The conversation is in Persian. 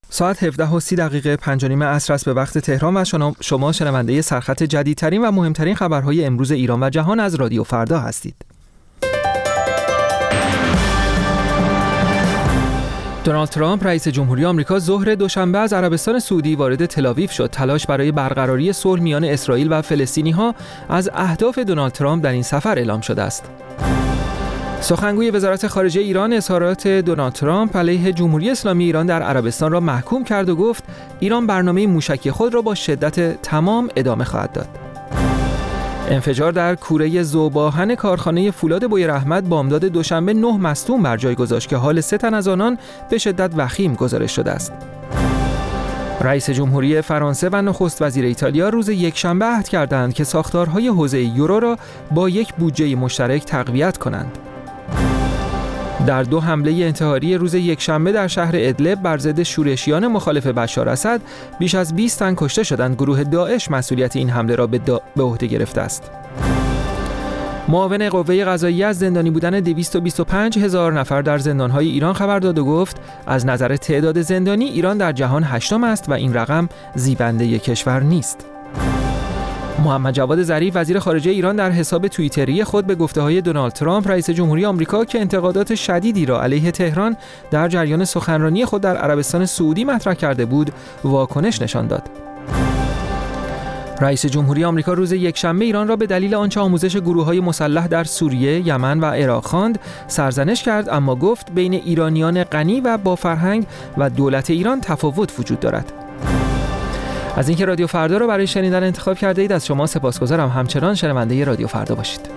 ساعت 17:30 5:30 عصر است به وقت تهران و شما شنونده سرخط جدیدترین و مهمترین خبرهای امروز ایران و جهان از رادیو فردا هستید. دونالد ترامپ رئیس جمهوری آمریکا ظهر دوشنبه از عربستان سعودی وارد تل‌آویو شد. تلاش برای برقراری صلح میان اسرائیل و فلسطینی‌ها از اهداف دونالد ترامپ در این سفر اعلام شده است. سخنگوی وزارت خارجه ایران اظهارات دونالد ترامپ علیه جمهوری اسلامی ایران در عربستان را محکوم کرد و گفت ایران برنامه موشکی خود را با شدت تمام ادامه خواهد داد. انفجار در کوره ذوب‌آهن کارخانه فولاد بویراحمد بامداد دوشنبه 9 مصدوم بر جای گذاشت که حال 3 تن از آنان به شدت وخیم گزارش شده است. رئیس جمهوری فرانسه و نخست وزیر ایتالیا روز یکشنبه عهد کردند که ساختارهای حوزه یورو را با یک بودجه مشترک تقویت کنند. در 2 حمله انتحاری روز یکشنبه در شهر ادلب بر ضد شورشیان مخالف بشار اسد بیش از 20 تن کشته شدند. گروه داعش مسئولیت این حمله را به عهده گرفته است. معاون قوه قضاییه از زندانی بودن 225,000 نفر در زندان‌های ایران خبر داد و گفت از نظر تعداد زندانی ایران در جهان 8م است و این رقم زیبنده کشور نیست. محمد جواد ظریف وزیر خارجه ایران در حساب توییتری خود به گفته‌های دونالد ترامپ رئیس جمهوری آمریکا که انتقادات شدیدی را علیه تهران در جریان سخنرانی خود در عربستان سعودی مطرح کرده بود واکنش نشان داد. رئیس جمهوری آمریکا روز یکشنبه ایران را به دلیل آنچه آموزش گروه‌های مسلح در سوریه، یمن و عراق خواند سرزنش کرد، اما گفت بین ایرانیان غنی و با فرهنگ و دولت ایران تفاوت وجود دارد. از اینکه رادیو فردا را برای شنیدن انتخاب کرده اید از شما سپاسگزارم. همچنان شنونده رادیو فردا باشید.